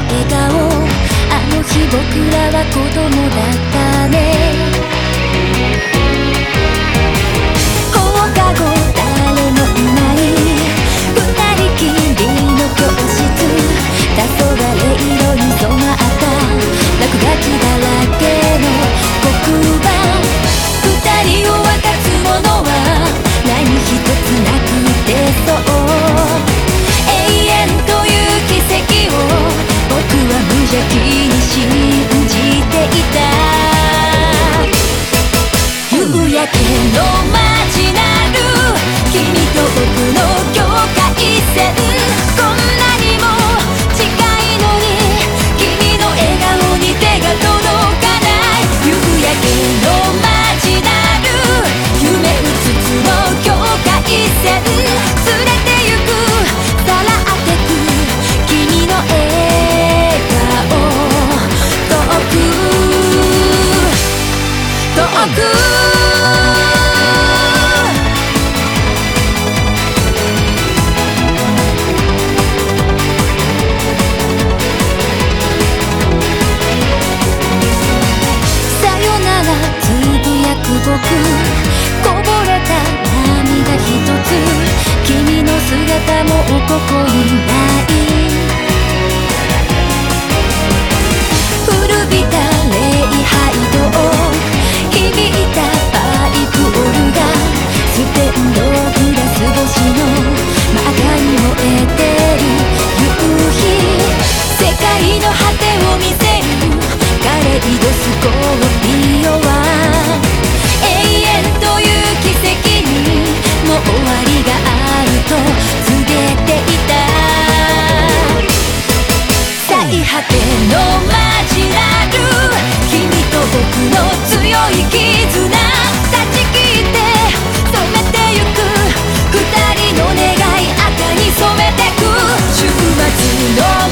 笑顔、あの日僕らは子供だったね。放課後誰もいない二人きりの教室、黄昏色に染まった落書きだらけの黒板、二人を分かつものは何一つなくて、そう永遠という奇跡を僕は無邪気に信じていた。夕焼けの街なる君と僕の境界線、こんなにも近いのに君の笑顔に手が届かない。夕焼けの街なる夢うつつの境界線、連れてゆくさらってく君の笑顔、遠く遠く僕こぼれた涙一つ、君の姿もここにない。古びた礼拝堂、響いたパイプオルガン、ステンドグラス越しの真っ赤に燃えてる夕日、世界の果てを見せるカレイドスコーピオは永遠という奇跡にもう終わりがあると告げていた。最果ての街なる君と僕の強い絆、断ち切って染めてゆく二人の願い、赤に染めてく週末の